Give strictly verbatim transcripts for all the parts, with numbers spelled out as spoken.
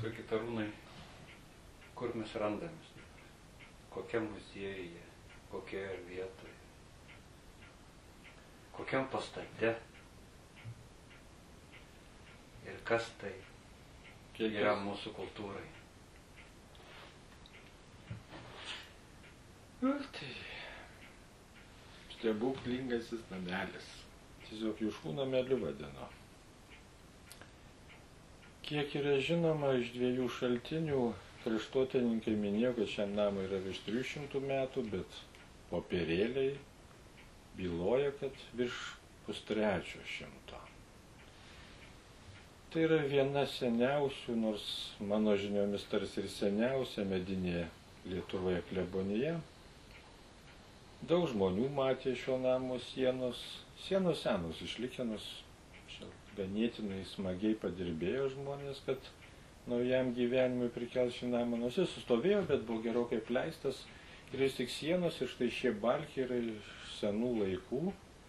Pasakykite, Arūnai, kur mes randamės? Kokiam muziejuje, kokioje vietoje, kokiam pastate ir kas tai Kiek yra mūsų kultūrai? Nu, tai stebuklingasis namelis. Tiesiog Juškų nameliu vadino. Kiek yra žinoma iš dviejų šaltinių, kraštotyrininkai minėjo, kad šiam namui yra virš trijų šimtų metų, bet popierėliai byloja, kad virš pustrečio šimto. Tai yra viena seniausių, nors mano žiniomis tarsi ir seniausia medinė Lietuvoje klebonija. Daug žmonių matė šio namo sienos. Sienos senos išlikinos. Ganėtinai smagiai padirbėjo žmonės, kad naujam gyvenimui prikels šį namą. Nors jis sustovėjo, bet buvo gerokai pleistas. Ir jis tik sienos, ir štai šie balkiai yra iš senų laikų.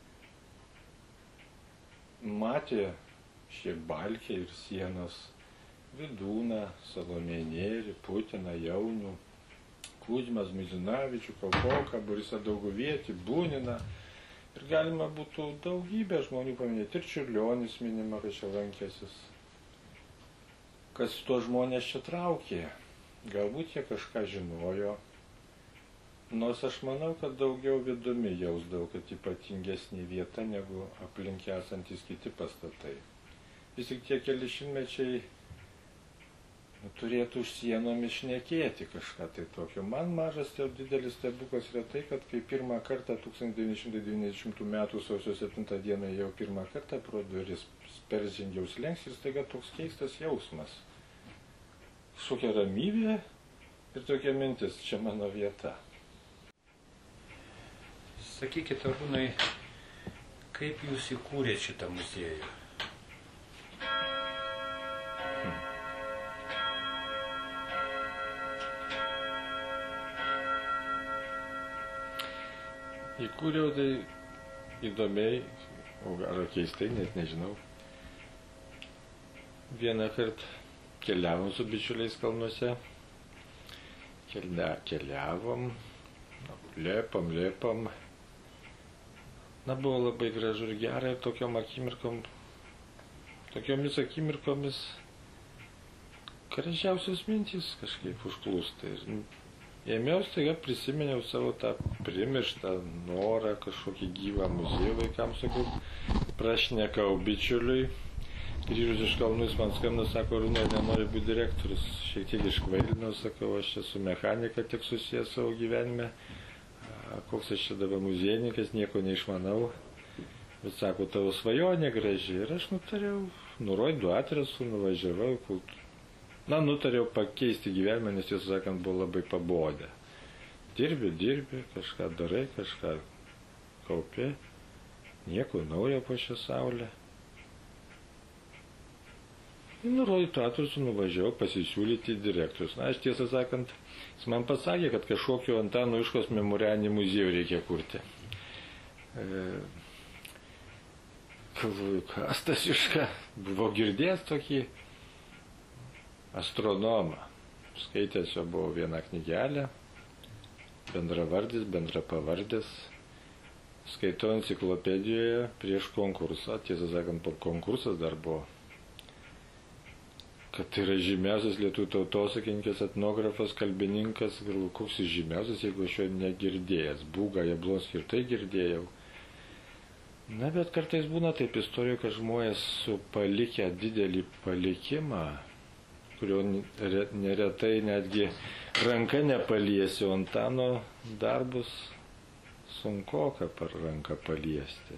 Matė šie balkiai ir sienos Vidūną, Salomėją Nėrį, Putiną, Jaunių, Kuzmą, Zmizinavičių, Kalpoką, Borisą Dauguvietį, Buniną. Ir galima būtų daugybę žmonių paminėti. Ir Čiurlionis minima, kad čia lankėsis. Kas to žmonės čia traukė? Galbūt jie kažką žinojo. Nors aš manau, kad daugiau vidumi jausdavau, kad ypatingesnė vieta negu aplink esantis kiti pastatai. Vis tik tie keli šimtmečiai turėtų už sienomis šnekėti kažką tai tokio. Man mažas didelis stebuklas yra tai, kad kai pirmą kartą tūkstantis devyni šimtai devyniasdešimtų metų sausio septintą dieną jau pirmą kartą pro duris peržengiau slenkstį ir staiga toks keistas jausmas. Kažkokia ramybė ir tokia mintis, čia mano vieta. Sakykite, Arūnai, kaip jūs įkūrėte šitą muziejų? Įkūriau tai įdomiai, o ar keistai, net nežinau. Vieną kartą keliavom su bičiuliais kalnuose, Kelia, keliavom, lėpam, lėpam. Na, buvo labai gražu ir gera ir tokiom akimirkom, tokiomis akimirkomis gražiausios mintys kažkaip užplūsta. Ir ėmiau staiga prisiminiau savo tą primirštą norą kažkokį gyvą muziejų vaikams, sakau, prašnekau bičiuliui, grįžus iš kalnų jis man skambino, sako, Arūnai, nenori būti direktorius, šiek tiek iškvailinau, sakau, aš esu mechanika tik susijęs savo gyvenime, koks aš čia dabar muziejininkas, nieko neišmanau, bet sako, tavo svajonė graži ir aš nutariau, nurodžiau adresų, nuvažiavau, kult... Na, nutariau pakeisti gyvenimą, nes tiesą sakant, buvo labai pabodę. Dirbi, dirbi, kažką darai, kažką kaupi, nieko naujo po šią saulę. Ir nurodytų adresų nuvažiavau pasisiūlyti direktorius. Na, aš tiesą sakant, jis man pasakė, kad kažkokio Antano Juškos memorialinį muziejų reikia kurti. E... Galvoju, kas tas Juška? Buvo girdėjęs tokį astronomą. Skaitęs jo buvo vieną knygelę, bendravardis, bendrapavardis. Skaitau enciklopedijoje prieš konkursą, tiesą sakant, po konkursas dar buvo, kad tai yra žymiausias lietuvių tautosakininkis, etnografas, kalbininkas, galvoju, koks jis žymiausias, jeigu aš jo negirdėjęs. Būgą, Jablonskį ir tai girdėjau. Na, bet kartais būna taip istorijoje, kad žmonės su palikę didelį palikimą, kurio neretai netgi ranka nepaliesi, o Antano darbus sunkoka per ranką paliesti.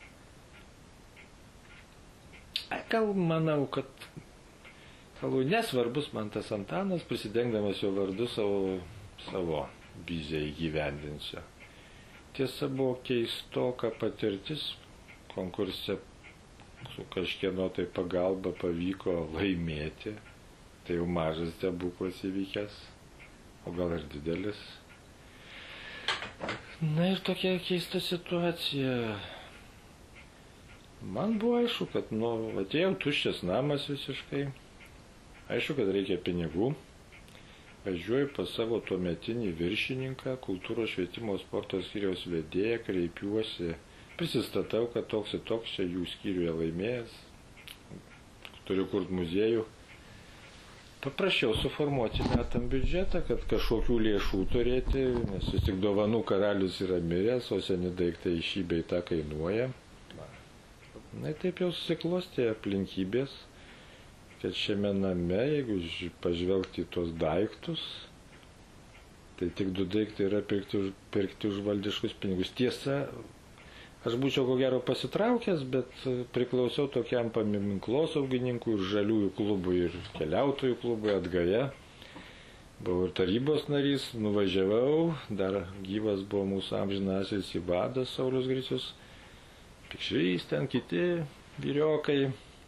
Gal manau, kad gal nesvarbus man tas Antanas, prisidengdamas jo vardu savo, savo viziją įgyvendinsiu. Tiesa, buvo keistoka patirtis, konkurse su kažkieno tai pagalba pavyko laimėti. Tai jau mažas stebuklas įvykęs, o gal ir didelis. Na ir tokia keista situacija. Man buvo aišku, kad nu, atėjau tuščias namas visiškai. Aišku, kad reikia pinigų. Važiuoju pas savo tuometinį viršininką, kultūros švietimo sporto skyriaus vedėją, kreipiuosi, prisistatau, kad toks ir toks čia jų skyriuje laimėjęs, turiu kurt muziejų. Paprašiau suformuoti metam biudžetą, kad kažkokių lėšų turėti, nes vis tik dovanų karalius yra miręs, o seni daiktai šį bei tą kainuoja. Na, taip jau susiklostė aplinkybės, kad šiame name, jeigu pažvelgti į tuos daiktus, tai tik du daiktai yra pirkti už, pirkti už valdiškus pinigus. Tiesa, aš būčiau ko gero pasitraukęs, bet priklausiau tokiam paminklosaugininkų ir žaliųjų klubui ir keliautojų klubui Atgaja. Buvau ir tarybos narys, nuvažiavau, dar gyvas buvo mūsų amžinasis įvadas Saulius Gricius, Pikšrys, ten kiti vyriokai.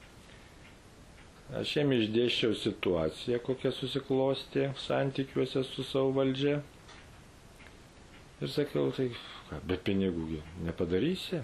Aš jiem išdėščiau situaciją, kokia susiklostė santykiuose su savo valdžia. Ir sakiau, tai ką, be pinigų nepadarysi.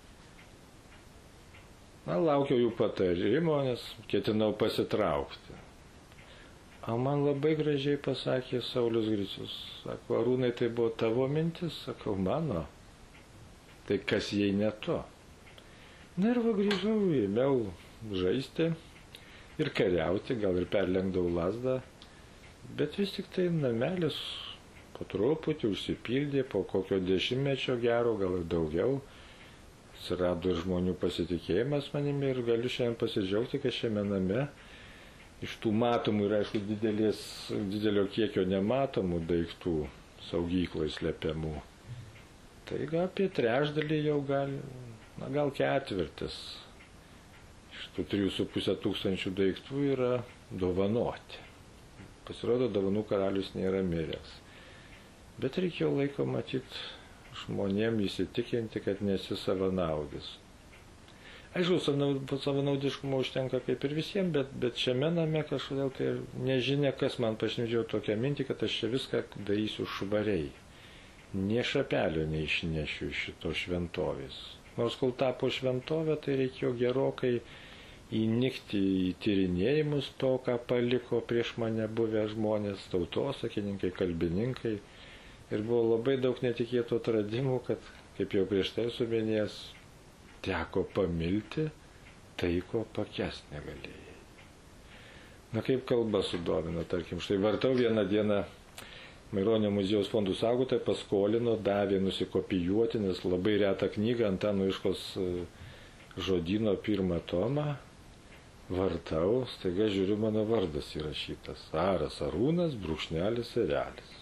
Na, laukiau jų patarimo, nes ketinau pasitraukti. O man labai gražiai pasakė Saulius Gricius. Sako, Arūnai, tai buvo tavo mintis? Sakau, mano. Tai kas jei ne to? Na ir va grįžau, ėmiau žaisti ir kariauti, gal ir perlenkdavau lazdą, bet vis tik tai namelis po truputį užsipildė, po kokio dešimtmečio gero, gal ir daugiau. Atsirado ir žmonių pasitikėjimas manimi ir galiu šiandien pasidžiaugti, kad šiame name iš tų matomų ir aišku didelės, didelio kiekio nematomų daiktų saugyklai slepiamų. Tai gal apie trečdalį jau gal, na, gal ketvirtis. Tų trijų su pusė tūkstančių daiktų yra dovanoti. Pasirodo, dovanų karalius nėra miręs. Bet reikėjo laiko matyti žmonėm įsitikinti, kad nesi savanaudis. Aišku, savanaudiškumo užtenka kaip ir visiems, bet, bet šiame name kažkodėl tai nežinia, kas man pašnidžiau tokią mintį, kad aš čia viską darysiu švariai. Nė šapelio neišnešiu iš šito šventovės. Nors kol tapo šventovė, tai reikėjo gerokai įnikti į tyrinėjimus to, ką paliko prieš mane buvę žmonės, tautosakininkai, kalbininkai. Ir buvo labai daug netikėtų atradimų, kad, kaip jau prieš tai suminėjęs, teko pamilti tai, ko pakęst negalėjai. Na, kaip kalba sudomino, tarkim, štai vartau vieną dieną Maironio muziejaus fondų saugotoją, paskolino, davė nusikopijuoti, nes labai retą knygą Antano Iškos žodyno pirmą tomą. Vartau, staiga žiūriu, mano vardas įrašytas. Aras Arūnas, brūkšnelis Erelis.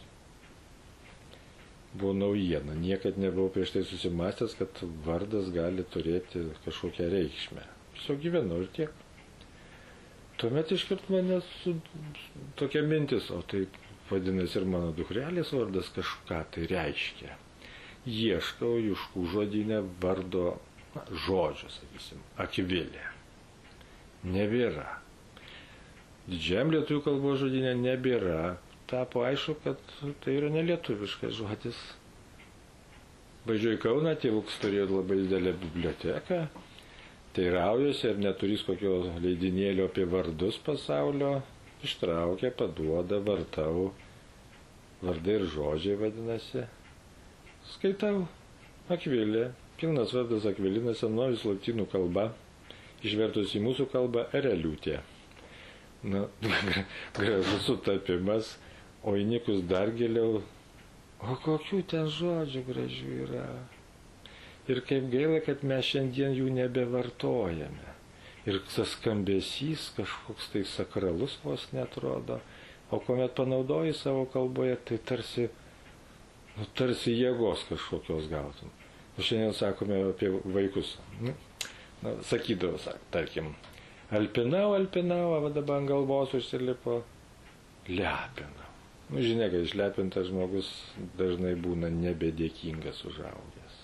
Buvo naujiena, niekad nebuvau prieš tai susimastęs, kad vardas gali turėti kažkokią reikšmę. Tiesiog gyvenau ir tiek. Tuomet iškart mane su tokia mintis, o tai vadinasi ir mano dukrelės vardas kažką tai reiškia. Ieškau Juškų žodyne vardo, na, žodžio, sakysim, Akvilė. Nebėra. Didžiam lietuvių kalbos žodyne nebėra. Tapo aišku, kad tai yra nelietuviškas žodis. Važiuoju į Kauną, tėvuks turėjo labai didelę biblioteką. Teiraujuosi, ar neturys kokio leidinėlio apie vardus pasaulio. Ištraukia, paduoda, vartau. Vardai ir žodžiai vadinasi. Skaitau. Akvilė. Pilnas vardas Akvilinas, senovis lotynų kalba. Išvertus į mūsų kalbą Ereliūtė. Na, gražus sutapimas, o įnikus dar giliau, o kokių ten žodžių gražių yra. Ir kaip gaila, kad mes šiandien jų nebevartojame. Ir tas skambesys kažkoks tai sakralus vos netrodo, o kuomet panaudoji savo kalboje, tai tarsi, nu, tarsi jėgos kažkokios gautum. O šiandien sakome apie vaikus. Na, sakydavo, sak, tarkim, alpinau, alpinau, o dabar ant galvos užsilipo, lepinau. Nu, žinia, kad išlepintas žmogus dažnai būna nebedėkingas užaugęs.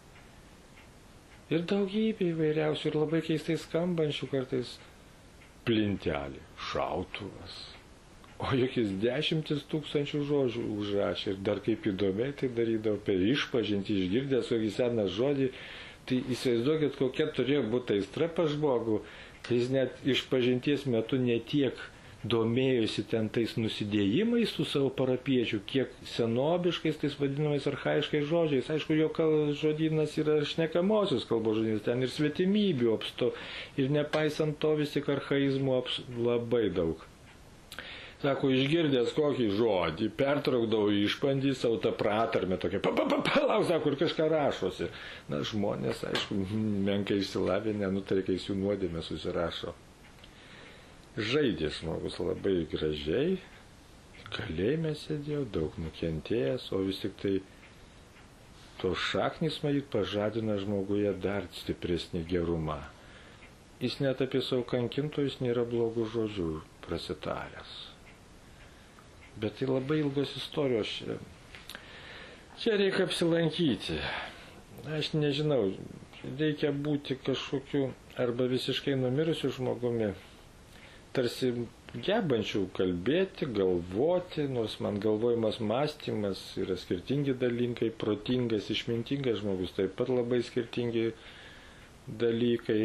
Ir daugybė įvairiausių ir labai keistai skambančių kartais plintelį, šautuvas. O jokis dešimtis tūkstančių žodžių užrašė ir dar kaip įdomiai tai darydavo per išpažintį, išgirdęs kokį seną žodį. Tai įsivaizduokit, kokia turėjo būti aistra pas žmogų, kai jis net išpažinties metu ne tiek domėjosi ten tais nusidėjimais tų savo parapiečių, kiek senobiškais tais vadinamais archaiškais žodžiais. Aišku, jo žodynas yra šnekamosios kalbos žodynas, ten ir svetimybių apsto, ir nepaisant to vis tik archaizmų aps, labai daug. Sako, išgirdęs kokį žodį, pertraukdavo išpandį savo tą pratarmę tokia, pa, pa, pa, palauk, sako, ir kažką rašosi. Na, žmonės, aišku, menkai išsilavinę, nutarė, kai jų nuodėmė susirašo. Žaidė žmogus labai gražiai, kalėjime sėdėjo, daug nukentėjęs, o vis tik tai tos šaknys, matyt, pažadina žmoguje dar stipresnį gerumą. Jis net apie savo kankintojus nėra blogų žodžių prasitaręs. Bet tai labai ilgos istorijos čia. Čia reikia apsilankyti. Aš nežinau, reikia būti kažkokiu arba visiškai numirusiu žmogumi, tarsi gebančių kalbėti, galvoti, nors man galvojimas, mąstymas yra skirtingi dalykai, protingas, išmintingas žmogus, taip pat labai skirtingi dalykai.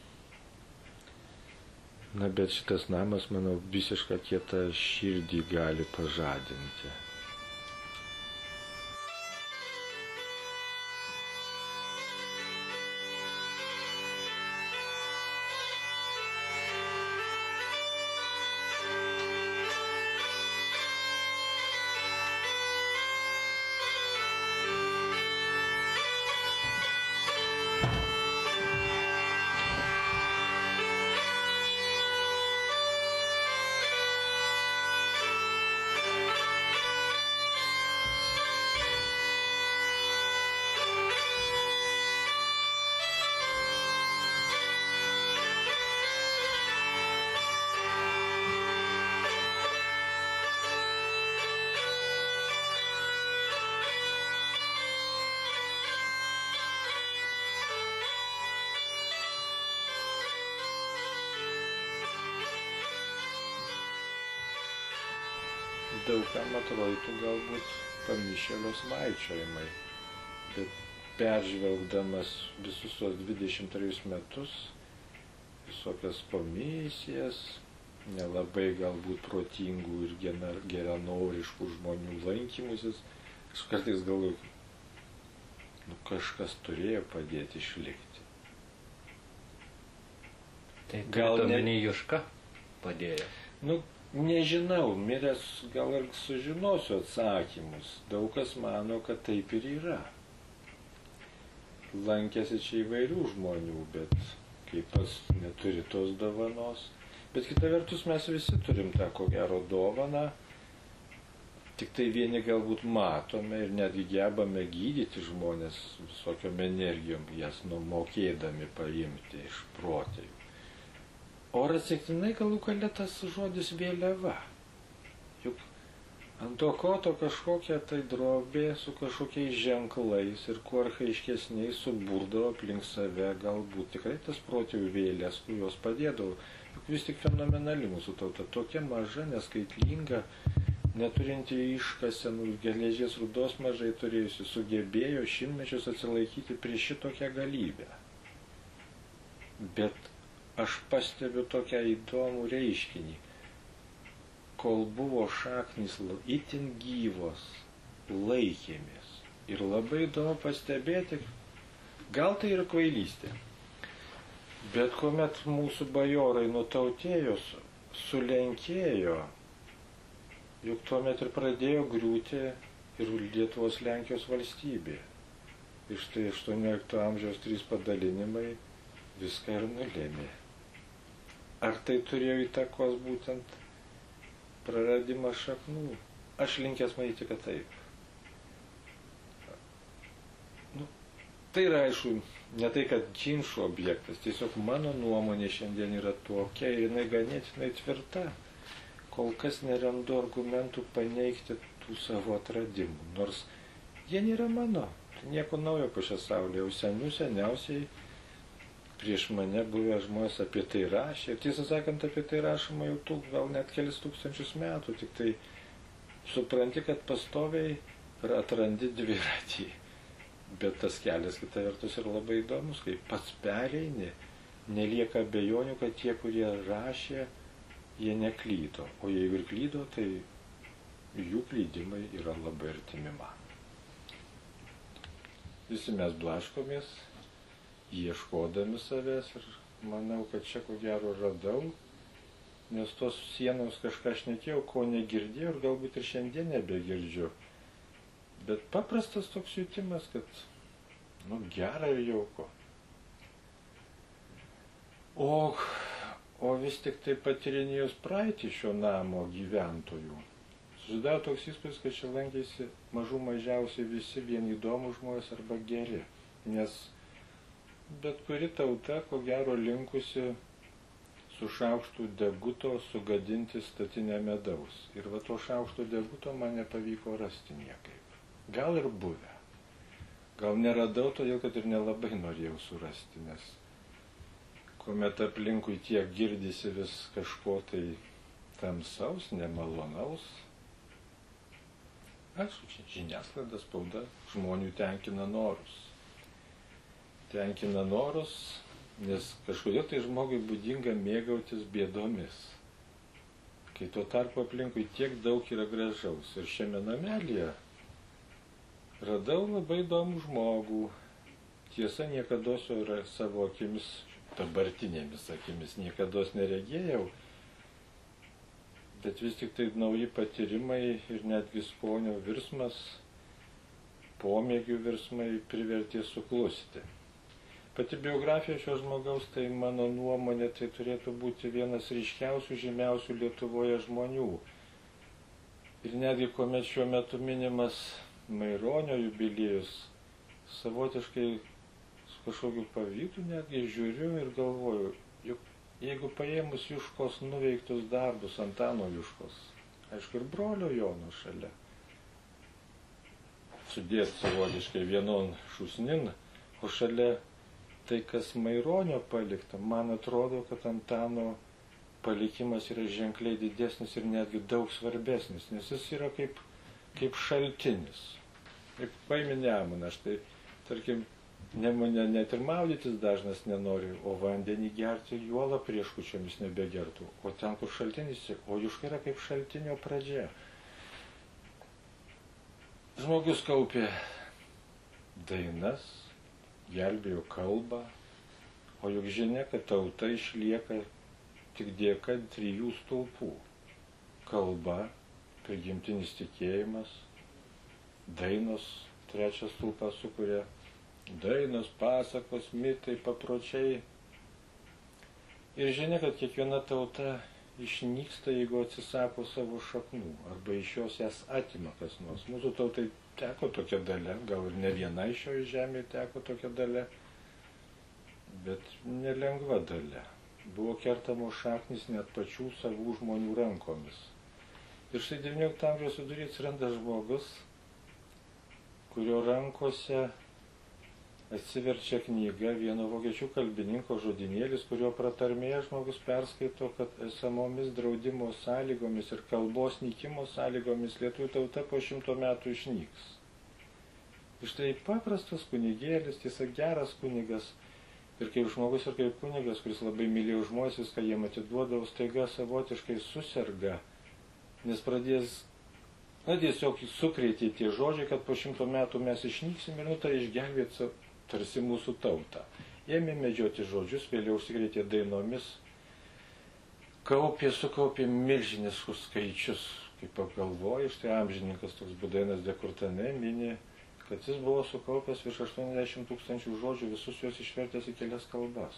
Na, bet šitas namas, manau, visišką kietą širdį gali pažadinti. Daugam atrodytų galbūt pamišėlio svaičiojimai, bet peržvelgdamas visus tos dvidešimt trejus metus, visokias komisijas, nelabai galbūt protingų ir geranoriškų žmonių lankymusis, aš kartais galvoju, nu kažkas turėjo padėti išlikti. Tai gal ne Juška padėjo? Nu, nežinau, miręs gal ir sužinosiu atsakymus. Daug kas mano, kad taip ir yra. Lankėsi čia įvairių žmonių, bet kaip pas neturi tos dovanos. Bet kita vertus mes visi turim tą ko gero dovaną. Tik tai vieni galbūt matome ir netgi gebame gydyti žmonės visokiom energijom, jas numokėdami paimti iš protėvių. O atsitiktinai galų gale tas žodis vėliava. Juk ant to koto kažkokia tai drobė su kažkokiais ženklais ir kuo archaiškesniais suburdavo aplink save galbūt tikrai tas protėvių vėlės, kurios padėdavo. Juk vis tik fenomenali mūsų tauta, tokia maža, neskaitlinga, neturinti iškasenų, geležies rūdos mažai turėjusi, sugebėjo šimtmečius atsilaikyti prieš šitokią galybę. Bet aš pastebiu tokią įdomų reiškinį. Kol buvo šaknys itin gyvos, laikėmės. Ir labai įdomu pastebėti, gal tai yra kvailystė, bet kuomet mūsų bajorai nutautėjo, sulenkėjo, juk tuomet ir pradėjo griūti ir Lietuvos Lenkijos valstybė. Ir štai aštuoniolikto amžiaus trys padalinimai viską ir nulėmė. Ar tai turėjo įtakos būtent praradimas šaknų? Aš linkęs manyti, kad taip. Nu, tai yra, aišku, ne tai, kad ginčų objektas, tiesiog mano nuomonė šiandien yra tokia ir jinai ganėtinai tvirta. Kol kas nerandu argumentų paneigti tų savo atradimų, nors jie nėra mano. Tai nieko naujo po šią saulę, jau senių seniausiai prieš mane buvę žmonės apie tai rašė. Ir tiesą sakant, apie tai rašoma jau tų, gal net kelis tūkstančius metų. Tik tai supranti, kad pastoviai atrandi dviratį. Bet tas kelias kita vertus yra labai įdomus, kai pats pereini, nelieka abejonių, kad tie, kurie rašė, jie neklydo, o jeigu ir klydo, tai jų klydimai yra labai artimi man. Visi mes blaškomės, ieškodami savęs ir manau, kad čia ko gero radau, nes tos sienos kažką šnekėjau, ko negirdėjau ir galbūt ir šiandien nebegirdžiu. Bet paprastas toks jutimas, kad, nu, gera ir jauku. O, o vis tik tai patyrinėjus praeitį šio namo gyventojų, susidaro toks įspūdis, kad čia lankėsi mažų mažiausiai visi vieni įdomūs žmonės arba geri. Nes bet kuri tauta, ko gero, linkusi su šaukštu deguto sugadinti statinę medaus. Ir va to šaukšto deguto man nepavyko rasti niekaip. Gal ir buvę. Gal neradau, todėl kad ir nelabai norėjau surasti, nes kuomet aplinkui tiek girdisi vis kažko tai tamsaus, nemalonaus, aišku, žiniasklaida, spauda žmonių tenkina norus. Tenkina norus, nes kažkodėl tai žmogui būdinga mėgautis bėdomis. Kai tuo tarpu aplinkui tiek daug yra gražaus. Ir šiame namelyje radau labai įdomų žmogų. Tiesa, niekados yra savo akimis, dabartinėmis akimis, niekados neregėjau. Bet vis tik tai nauji patyrimai ir netgi skonio virsmas, pomėgių virsmai privertė suklusti. Pati biografija šio žmogaus, tai mano nuomonė, tai turėtų būti vienas ryškiausių, žymiausių Lietuvoje žmonių. Ir netgi kuomet šiuo metu minimas Maironio jubiliejus, savotiškai su kažkokiu pavydu netgi žiūriu ir galvoju, juk jeigu paėmus Juškos nuveiktus darbus, Antano Juškos, aišku ir brolio Jono šalia, sudėt savotiškai vienon šūsnin, o šalia tai, kas Maironio palikta, man atrodo, kad Antano palikimas yra ženkliai didesnis ir netgi daug svarbesnis, nes jis yra kaip, kaip šaltinis. Kaip paimi Nemuną, aš tai, tarkim, Nemune net ir maudytis dažnas nenori, o vandenį gerti juolą prieškučiomis nebegertų. O ten, kur šaltinis, o Juška yra kaip šaltinio pradžia. Žmogus kaupė dainas, gelbėjo kalbą, o juk žinia, kad tauta išlieka tik dėka trijų stulpų. Kalba, prigimtinis tikėjimas, dainos, trečias stulpas sukuria, dainos, pasakos, mitai, papročiai. Ir žinia, kad kiekviena tauta išnyksta, jeigu atsisako savo šaknų, arba iš jos jas atima kas nors. Mūsų tautai teko tokia dalia, gal ir ne viena iš šioje žemėje teko tokia dalia, bet nelengva dalia. Buvo kertamos šaknis net pačių savų žmonių rankomis. Ir štai devyniolikto amžiaus viduryje atsiranda žmogus, kurio rankose atsiverčia knyga vieno vokiečių kalbininko žodynėlis, kurio pratarmėje žmogus perskaito, kad esamomis draudimo sąlygomis ir kalbos nykimo sąlygomis lietuvių tauta po šimto metų išnyks. Ir štai paprastas kunigėlis, tiesa geras kunigas, ir kaip žmogus ir kaip kunigas, kuris labai mylėjo žmonės, viską jiem atiduodavo, staiga savotiškai suserga, nes pradės, na tiesiog sukrėtė tie žodžiai, kad po šimto metų mes išnyksim ir nutarė išgelbėti tarsi mūsų tautą. Ėmė medžioti žodžius, vėliau užsikrėtė dainomis, kaupė, sukaupė milžiniškus skaičius, kaip pagalvoja, štai amžininkas toks Budainas de Kurtane mini, kad jis buvo sukaupęs virš aštuoniasdešimt tūkstančių žodžių, visus juos išvertęs į kelias kalbas.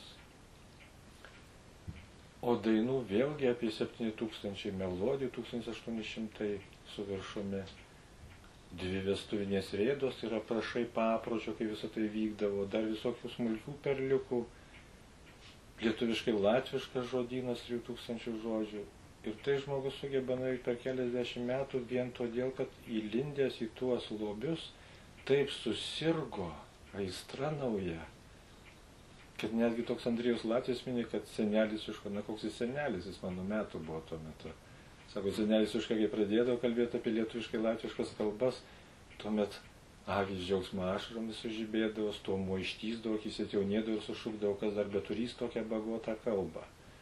O dainų vėlgi apie septyni tūkstančiai melodijų, tūkstantis aštuoni šimtai su viršumi. Dvi vestuvinės rėdos ir aprašai papročio, kai visą tai vykdavo, dar visokių smulkių perliukų, lietuviškai latviškas žodynas trijų tūkstančių žodžių. Ir tai žmogus sugeba nuveikti per keliasdešimt metų vien todėl, kad įlindęs į tuos lobius taip susirgo aistra nauja, kad netgi toks Andrijus Latvis mini, kad senelis Juška, na koks jis senelis, jis mano metų buvo tuo metu. Sako, senelis Juška, kai pradėdavo kalbėti apie lietuviškai latviškas kalbas, tuomet avys džiaugsmo ašaromis sužibėdavo, stuomuo ištįsdavo, akis atjaunėdavo ir sušukdavo, kas dar beturys tokią bagotą kalbą.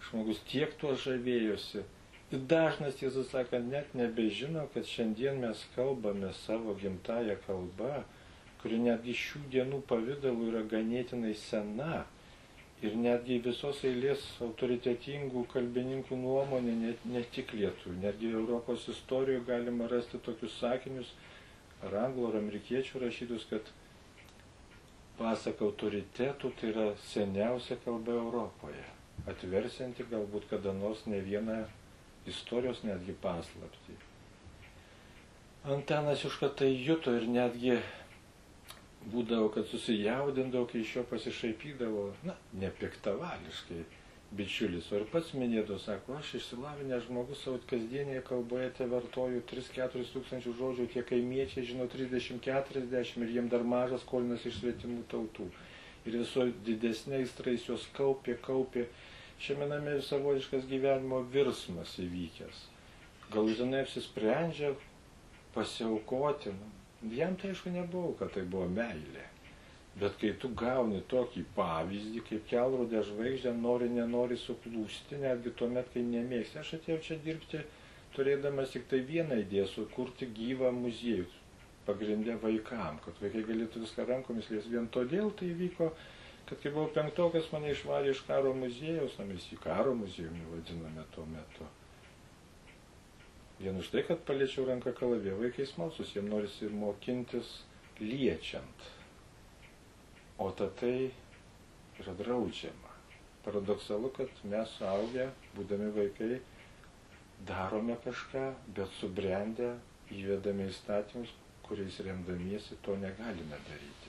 žmogus tiek tuo žavėjosi. Ir dažnas, tiesą sakant, net nebežino, kad šiandien mes kalbame savo gimtają kalbą, kuri netgi šių dienų pavydalų yra ganėtinai sena. Ir netgi visos eilės autoritetingų kalbininkų nuomonė, ne, ne tik lietuvių, netgi Europos istorijoje galima rasti tokius sakinius, ar anglų, ar amerikiečių rašytus, kad pasak autoritetų tai yra seniausia kalba Europoje, atversianti galbūt kada nors ne vieną istorijos netgi paslaptį. Antanas Juška tai juto ir netgi būdavo, kad susijaudindavo, kai iš jo pasišaipydavo, na, nepiktavališkai bičiulis. O ir pats minėdavo, sako, aš išsilavinęs žmogus savo kasdienėje kalboje te vartoju tris keturis tūkstančius žodžių, tie kaimiečiai žino trisdešimt keturiasdešimt ir jiem dar mažas skolinas iš svetimų tautų. Ir viso didesniais trais jos kaupė, kaupė. Šiame name savotiškas gyvenimo virsmas įvykęs. Galutinai apsisprendžia pasiaukoti. Jam tai aišku nebuvo, kad tai buvo meilė. Bet kai tu gauni tokį pavyzdį, kaip kelrodė žvaigždė, nori, nenori suklūsti, netgi tuomet, kai nemėgsti. Aš atėjau čia dirbti, turėdamas tik tai vieną idėją, sukurti gyvą muziejų, pagrindę vaikam, kad vaikai galėtų viską rankomis lies. Vien todėl tai vyko, kad kai buvau penktokas, mane išvarė iš karo muziejaus, na mes į karo muziejumi vadiname tuo metu. Vien už tai, kad paliečiau ranką kalaviją, vaikai smalsus, jiems norisi mokintis liečiant. O tai yra draudžiama. Paradoksalu, kad mes suaugę, būdami vaikai, darome kažką, bet subrendę įvedame įstatymus, kuriais remdamiesi to negalime daryti.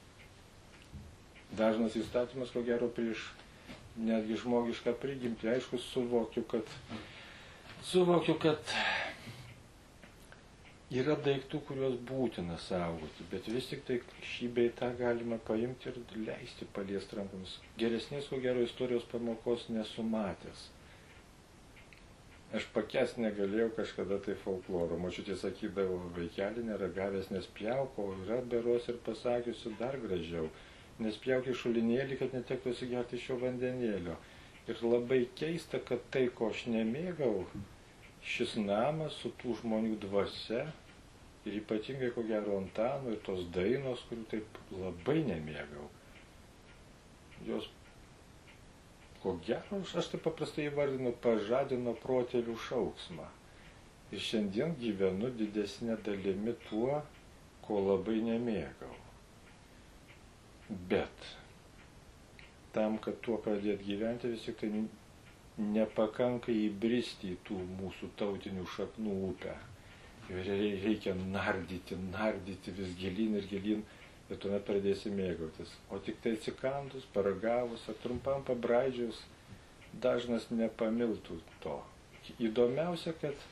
Dažnas įstatymas, ko gero, prieš netgi žmogišką prigimtį. Aišku, suvokiu, kad, suvokiu, kad yra daiktų, kuriuos būtina saugoti, bet vis tik tai šį bei tą galima paimti ir leisti paliesti rankomis. Geresnės, ko gero, istorijos pamokos nesumatęs. Aš pakęst negalėjau kažkada tai folkloro. Močiutė sakydavo, vaikeli neragavęs nespjauk, o yra beros ir pasakiusi dar gražiau. Nespjauk į šulinėlį, kad netektų įsigerti iš šio vandenėlio. Ir labai keista, kad tai, ko aš nemėgau, šis namas su tų žmonių dvasia, ir ypatingai, ko gero, Antano ir tos dainos, kurių taip labai nemėgau, jos, ko gero, aš taip paprastai įvardinu, pažadino protėvių šauksmą. Ir šiandien gyvenu didesnė dalimi tuo, ko labai nemėgau. Bet tam, kad tuo pradėt gyventi, vis tik tai nepakanka įbristi į tų mūsų tautinių šaknų upę. Ir reikia nardyti, nardyti vis gilyn ir gilyn, ir tuomet pradėsi mėgautis. O tik tai atsikandus, paragavus, ar trumpam pabraidžius, dažnas nepamiltų to. Įdomiausia, kad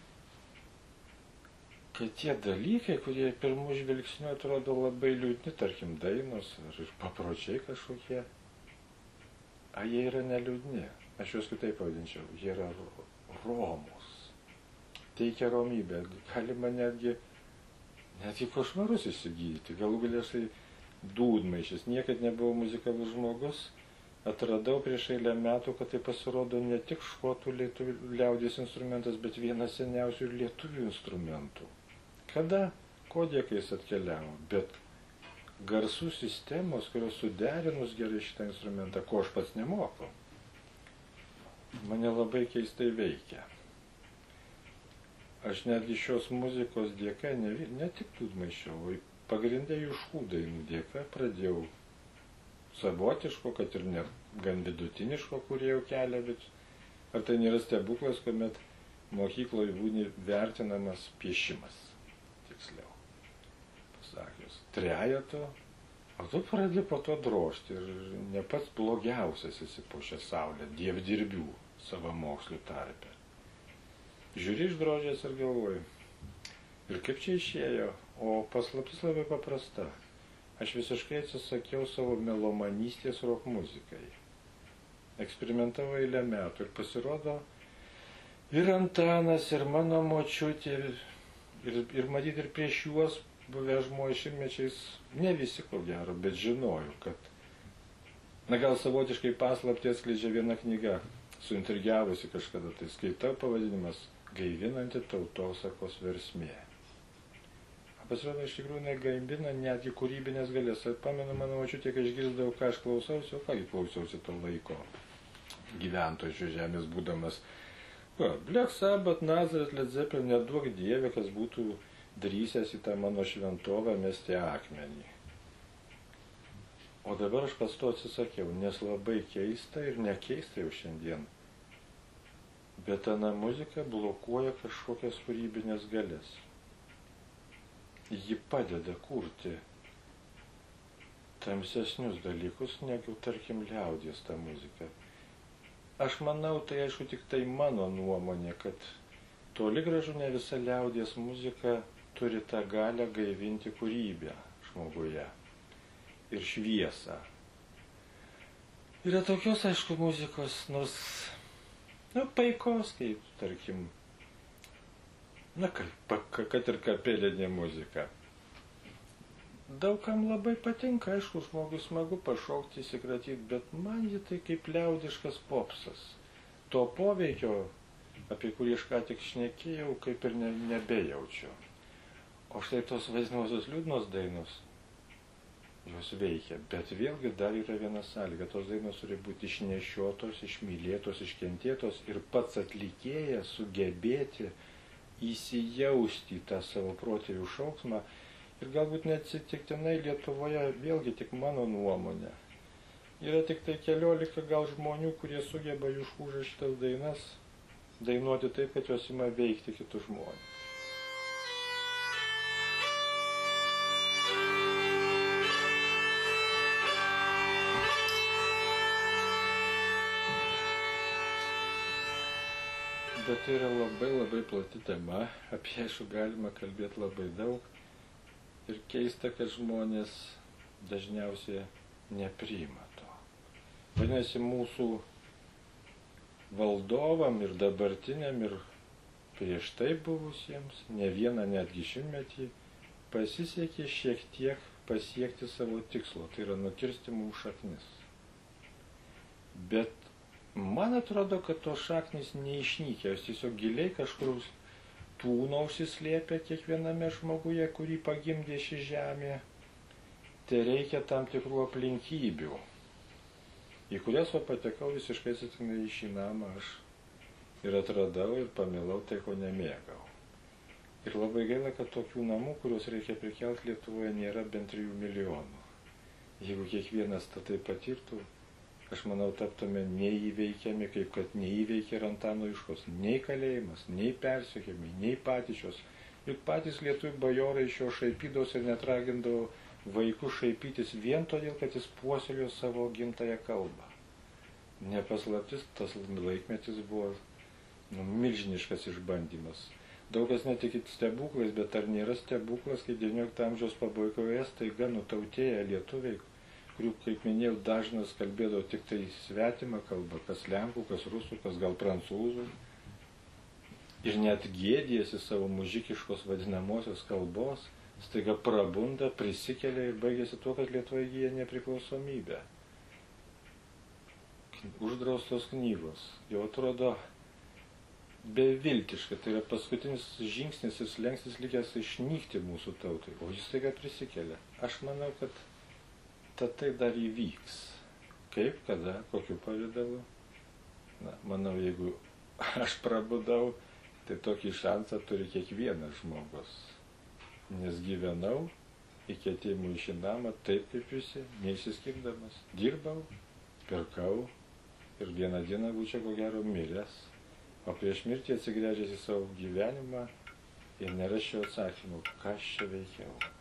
kad tie dalykai, kurie pirmų žvilgsnių atrodo labai liūdni, tarkim dainos ar papročiai kažkokie, a jie yra neliūdni. Aš juos kitaip pavadinčiau, jie yra romus. Teikia romybę. Galima netgi, netgi košmarus įsigyti. Galų galia štai dūdmaišis. Niekad nebuvau muzikalus žmogus. Atradau prieš eilę metų, kad tai pasirodo ne tik škotų lietuvių liaudies instrumentas, bet vienas seniausių ir lietuvių instrumentų. Kada kodėkais atkeliavo, bet garsų sistemos, kurios suderinus gerai šitą instrumentą, ko aš pats nemoku, mane labai keistai veikia. Aš netgi šios muzikos dėka ne, ne tik dūdmaišiau, o pagrindė Juškų dainų dėka pradėjau savotiško, kad ir ne gan vidutiniško kūrėjų kelią, bet ar tai nėra stebuklas, kuomet mokykloje būni vertinamas piešimas, tiksliau pasakius, trejato, o tu pradedi po to drožti ir ne pats blogiausias esi po šią saulę, dievdirbių savamokslių tarpe. Žiūri išdrožęs ir galvoji, ir kaip čia išėjo, o paslaptis labai paprasta. Aš visiškai atsisakiau savo melomanystės rock muzikai. Eksperimentavau eilę metų ir pasirodo ir Antanas, ir mano močiutė, ir, ir matyt ir prieš juos buvę žmonės šimtmečiais, ne visi ko gero, bet žinojau, kad, na gal savotiškai paslaptį atskleidžia viena knyga suintrigiavusi kažkada, tai skaitau pavadinimas Gaivinanti tautosakos versmė. Pasirodo, iš tikrųjų negaibina netgi kūrybinės galės. Pamenu, mano močiutė, kai išgirsdavau, ką aš klausausi, o kągi klausiausi to laiko gyventojų šios žemės būdamas. Va, Black Sabbath, Nazareth, Led Zeppelin, neduok Dieve, kas būtų drįsęs į tą mano šventovę mesti akmenį. O dabar aš pats to atsisakiau, nes labai keista ir nekeista jau šiandien. Bet ana muzika blokuoja kažkokias kūrybinės galės. Ji padeda kurti tamsesnius dalykus, negu, tarkim, liaudies ta muzika. Aš manau, tai aišku tik tai mano nuomonė, kad toli gražu ne visa liaudies muzika turi tą galią gaivinti kūrybę žmoguje ir šviesą. Yra tokios, aišku, muzikos, nors, nu, paikos, kaip, tarkim, na, kad ir kapelinė muzika. Daugam labai patinka, aišku, žmogus smagu pašaukti, įsikratyti, bet man ji tai kaip liaudiškas popsas. To poveikio, apie kurį aš ką tik šnekėjau, kaip ir ne, nebejaučiu. O štai tos vadinamosios liūdnos dainos, jos veikia, bet vėlgi dar yra viena sąlyga. Tos dainos turi būti išnešiotos, išmylėtos, iškentėtos ir pats atlikėjas sugebėti įsijausti į tą savo protėvių šauksmą. Ir galbūt neatsitiktinai Lietuvoje, vėlgi tik mano nuomonė, yra tik tai keliolika gal žmonių, kurie sugeba užkūžę šitas dainas dainuoti taip, kad jos ima veikti kitus žmonės. Bet tai yra labai labai plati tema, apie ją galima kalbėti labai daug ir keista, kad žmonės dažniausiai nepriima to. Vadinasi, mūsų valdovam ir dabartiniam ir prieš tai buvusiems, ne vieną netgi šimtmetį, pasisekė šiek tiek pasiekti savo tikslo, tai yra nukirsti mums šaknis. Bet man atrodo, kad tos šaknys neišnykė, jos tiesiog giliai kažkur tūno užsislėpė kiekviename žmoguje, kurį pagimdė ši žemė. Tai reikia tam tikrų aplinkybių, į kurias va patekau visiškai atsitiktinai į šį namą aš ir atradau ir pamilau tai, ko nemėgau. Ir labai gaila, kad tokių namų, kuriuos reikia prikelti Lietuvoje, nėra bent trijų milijonų. Jeigu kiekvienas tą tai patirtų, aš manau, taptume neįveikiami, kaip kad neįveikė ir Antano Juškos. Nei kalėjimas, nei persekiojimai, nei patyčios. Juk patys lietuvių bajorai iš jo šaipydavos ir net ragindavo vaikus šaipytis vien todėl, kad jis puoselėjo savo gimtąją kalbą. Nepaslaptis, tas laikmetis buvo nu, milžiniškas išbandymas. Daug kas netikit stebuklais, bet ar nėra stebuklas, kai devyniolikto amžiaus pabaigoje staiga nutautėję lietuviai, kurių, kaip minėjau, dažnas kalbėdavo tik tai svetimą kalbą, kas lenkų, kas rusų, kas gal prancūzų. Ir net gėdijasi savo mužikiškos vadinamosios kalbos, staiga prabunda, prisikelia ir baigėsi tuo, kad Lietuva įgyja nepriklausomybę. Uždraustos knygos. Jau atrodo beviltiška, tai yra paskutinis žingsnis ir slengstis likęs išnykti mūsų tautai. O jis staiga prisikelia. Aš manau, kad tad tai dar įvyks. Kaip, kada, kokiu pavidalu? Na, manau, jeigu aš prabudau, tai tokį šansą turi kiekvienas žmogus. Nes gyvenau iki atėjimų į šį namą taip kaip visi, neišsiskirdamas. Dirbau, pirkau ir vieną dieną būčiau ko gero miręs. O prieš mirtį atsigręžęs į savo gyvenimą ir nerasčiau atsakymų, ką aš čia veikiau.